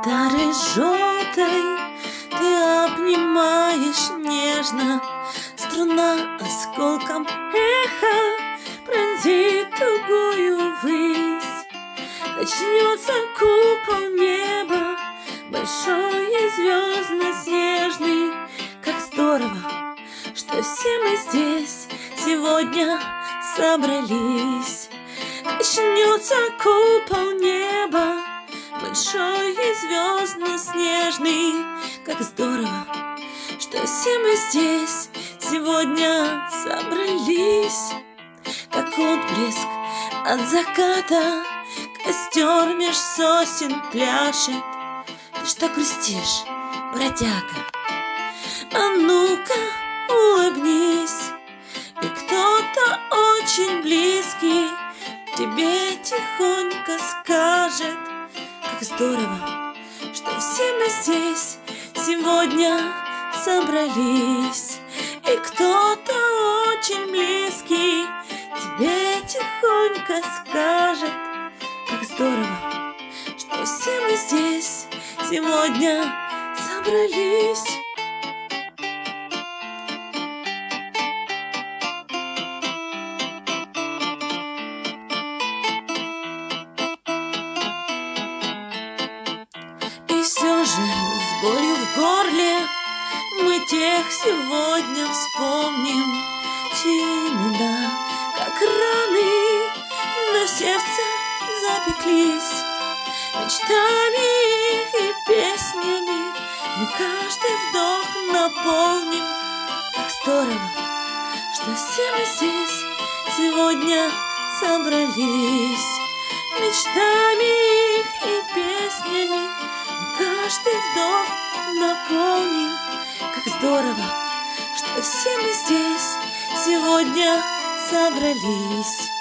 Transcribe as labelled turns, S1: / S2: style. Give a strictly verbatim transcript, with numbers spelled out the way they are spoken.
S1: гитары желтой ты обнимаешь нежно. Струна осколком эхо пронзит тугую высь. Качнется купол неба, большой и звездно-снежный. Как здорово, что все мы здесь сегодня собрались. Качнется купол неба, большой и звездно-снежный. Как здорово, что все мы здесь сегодня собрались. Как отблеск от заката костер меж сосен пляшет. Ты что грустишь, бродяга? А ну-ка улыбнись, и кто-то очень близкий тебе тихонько скажет: как здорово, что все мы здесь сегодня собрались. И кто-то очень близкий тебе тихонько скажет: как здорово, что все мы здесь сегодня собрались. И все же с болью в горле мы тех сегодня вспомним, чьи имена, как раны, на сердце запеклись. Мечтами их и песнями мы каждый вдох наполним. Как здорово, что все мы здесь сегодня собрались. Мечтами их и песнями мы каждый вдох наполним. Как здорово, что все мы здесь сегодня собрались.